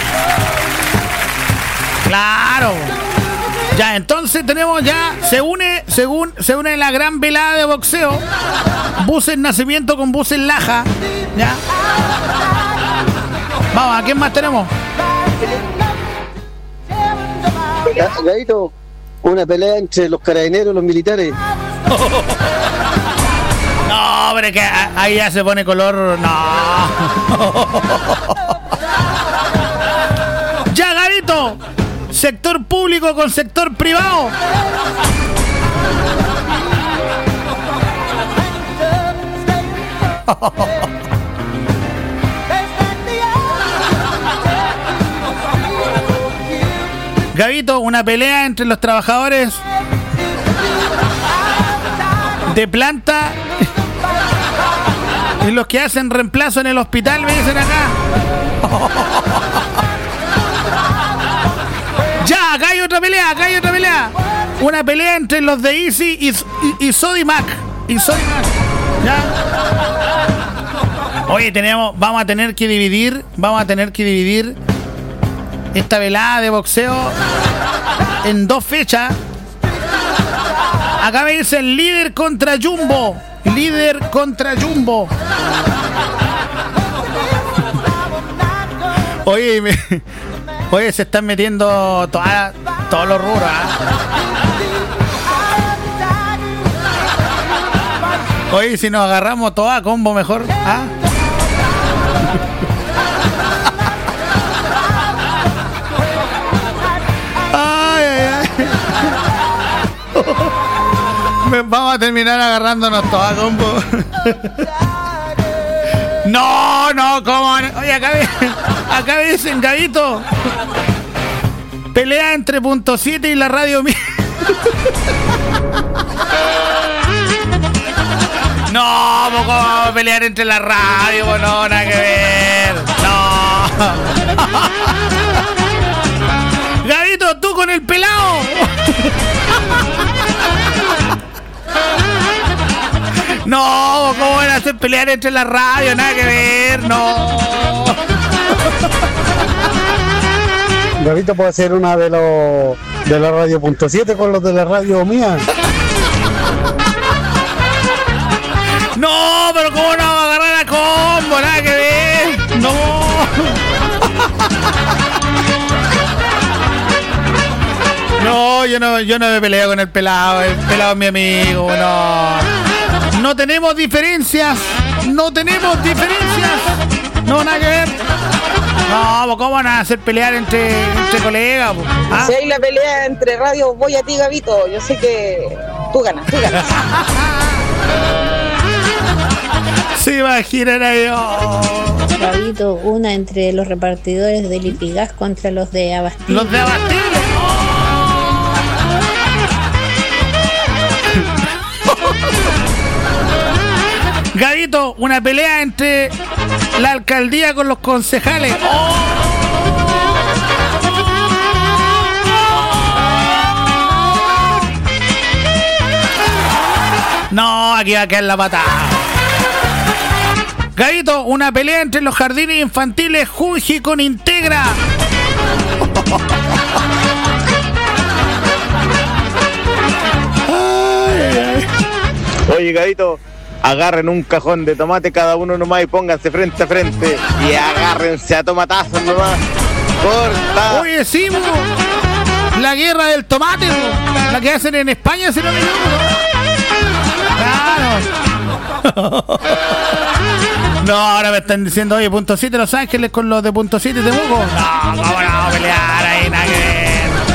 Claro. Ya, entonces tenemos ya, se une la gran velada de boxeo. Buses Nacimiento con buses Laja. Ya. Vamos, ¿a quién más tenemos? Gadito, una pelea entre los carabineros y los militares. No, pero que ahí ya se pone color. No. Ya, Gabito. Sector público con sector privado. Gabito, una pelea entre los trabajadores de planta y los que hacen reemplazo en el hospital, me dicen acá. Ya, acá hay otra pelea. Una pelea entre los de Easy y Sodimac. Ya. Oye, vamos a tener que dividir esta velada de boxeo en 2 fechas. Acá me dicen líder contra Jumbo. Oye, se están metiendo todos los rubros, ¿eh? Oye, si nos agarramos toda combo mejor, ¿ah? Vamos a terminar agarrándonos toda combo. No, ¿cómo? Oye, acá me dicen, Gabito. Pelea entre Punto 7 y la radio mía. No, ¿cómo vamos a pelear entre la radio? No, nada que ver. No. Gabito, tú con el pelado. No, ¿cómo van a hacer pelear entre la radio? Nada que ver, no. Gabito puede ser una de la radio Punto 7 con los de la radio mía. pero ¿cómo no va a agarrar a combo? Nada que ver. No. No, yo no me peleo con el pelado es mi amigo, no. No tenemos diferencias. No, nada que ver. No, pues ¿cómo van a hacer pelear entre colegas? Pues? ¿Ah? Si hay la pelea entre radios, voy a ti, Gabito. Yo sé que tú ganas. Se imaginan a yo. Gabito, una entre los repartidores de Lipigas contra los de Abastible. Los de Abastible. Gabito, una pelea entre la alcaldía con los concejales. No, aquí va a quedar la patada. Gabito, una pelea entre los jardines infantiles Junji con Integra. Oye, Gabito, agarren un cajón de tomate cada uno nomás y pónganse frente a frente y agárrense a tomatazos nomás. Corta. Oye, sí, la guerra del tomate, la que hacen en España, si no me equivoco. Claro. No, ahora me están diciendo, oye, Punto 7 Los Ángeles con los de Punto 7 Temuco. No, ¿cómo no vamos a pelear ahí, nada que ver?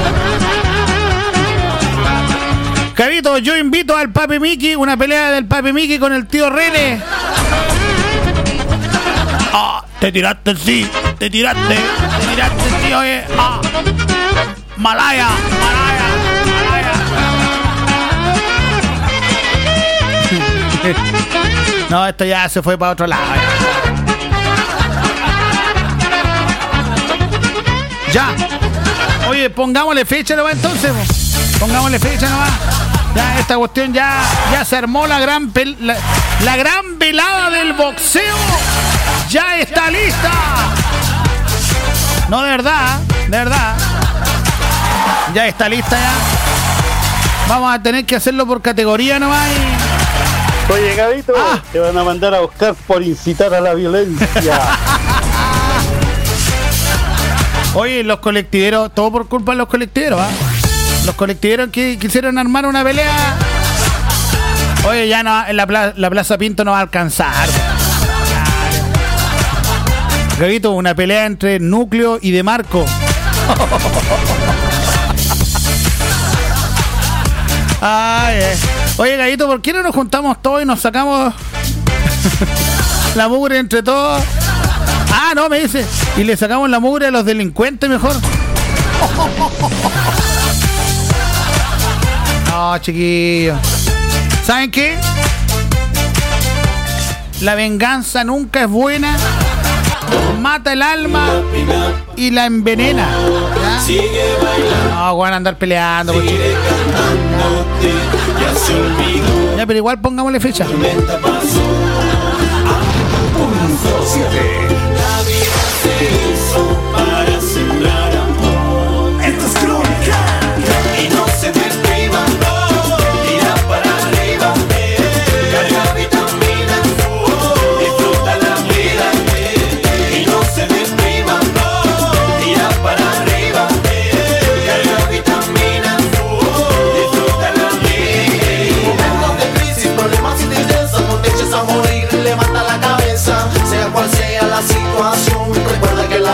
Gabito, yo invito al Papi Miki, una pelea del Papi Miki con el tío René. Ah, te tiraste, sí, sí, oye. Ah, Malaya. No, esto ya se fue para otro lado. Ya. Oye, pongámosle fecha nomás entonces. Pongámosle fecha nomás. Ya esta cuestión ya se armó la gran velada del boxeo. Ya está lista. No, de verdad. Ya está lista ya. Vamos a tener que hacerlo por categoría nomás. Oye, Gabito, te van a mandar a buscar por incitar a la violencia. Oye, los colectiveros, todo por culpa de los colectiveros, ¿ah? Los colectiveros que quisieron armar una pelea. Oye, ya no, en la Plaza Pinto no va a alcanzar. Gabito, una pelea entre Núcleo y De Marco. Ay, Oye, Gallito, ¿por qué no nos juntamos todos y nos sacamos la mugre entre todos? Ah, no, me dice. Y le sacamos la mugre a los delincuentes mejor. No, chiquillos. ¿Saben qué? La venganza nunca es buena. Mata el alma y la envenena. ¿Ya? No, van a andar peleando. Ya, pero igual pongámosle fecha. Esto es crónica y no se deprima. Tira para arriba, carga vitaminas, disfruta la vida y no se deprima. Tira para arriba, carga vitaminas, disfruta la vida. Momentos de crisis, problemas y tristeza, no te eches a morir, levanta la cabeza, sea cual sea la situación. Recuerda que la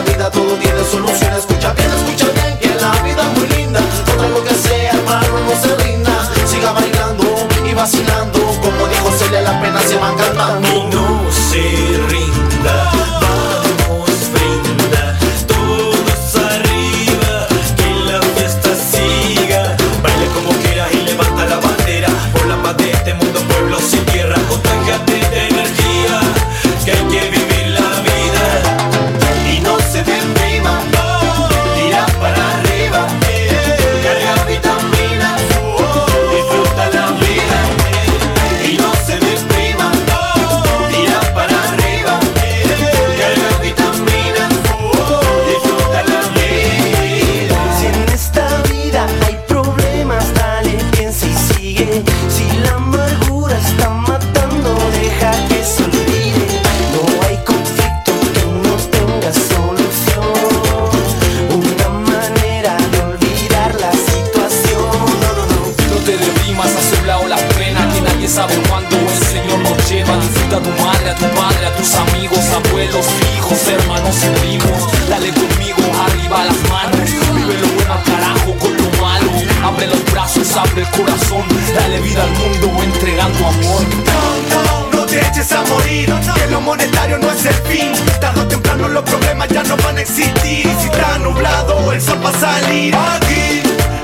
abuelos, hijos, hermanos y primos. Dale conmigo, arriba las manos. Vive lo bueno al carajo con lo malo. Abre los brazos, abre el corazón. Dale vida al mundo entregando amor. No te eches a morir, que lo monetario no es el fin. Tarde o temprano los problemas ya no van a existir. Si está nublado, el sol va a salir. Aquí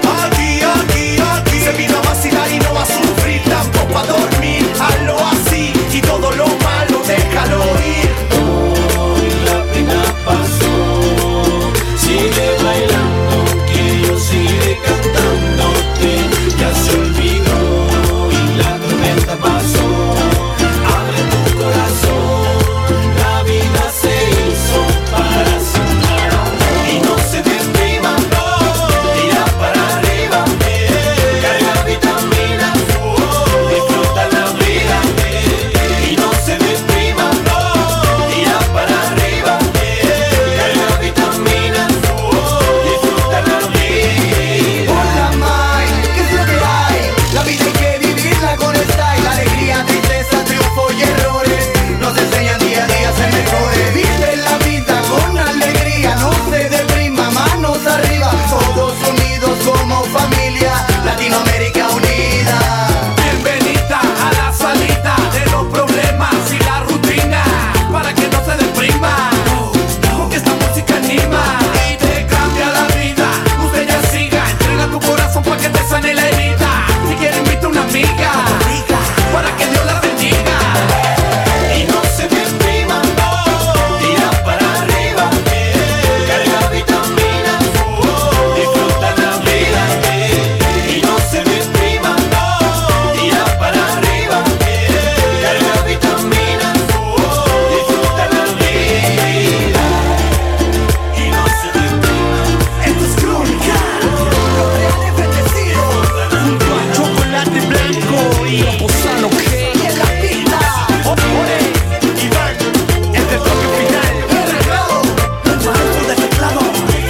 se vino a vacilar y no va a sufrir, tampoco a dormir. Hazlo así y todo lo malo déjalo ir. Hoy la pena pasó, sigue bailando, que yo seguiré cantándote. Ya se olvidó y la tormenta pasó. Abre tu corazón, la vida se hizo para soñar. Y no se deprima, tira para arriba, carga vitaminas, disfruta la vida. Y no se deprima, tira para arriba, carga vitaminas, disfruta la vida. Hola Mike, ¿qué es lo que hay? La vida hay que vivirla con style. Alegría, tristeza, triunfo y errores nos enseñan día a día a ser mejores. Vive la vida con alegría, no se deprima, manos arriba. Todos unidos como familia, Latinoamérica unida. Bienvenida a la salida de los problemas y la rutina, para que no se deprima, porque esta música anima y te cambia la vida. Usted ya siga, entrega tu corazón para que te sane la herida. Si quiere invita a una amiga, para que Dios la bendiga. Y no se deprima, tira para arriba, carga vitaminas, disfruta la vida. Y no se deprima, tira para arriba, carga vitaminas, disfruta la vida. Y no se deprima. Esto es crónica, los reales bendecidos, junto a chocolate blanco y Posano que en la pista. Iván, este toque final. El reglado, el maestro de teclado.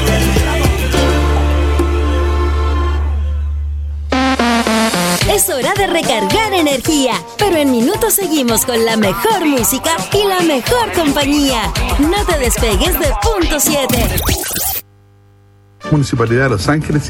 Es hora de recargar energía, pero en minutos seguimos con la mejor música y la mejor compañía. No te despegues de Punto 7. Municipalidad de Los Ángeles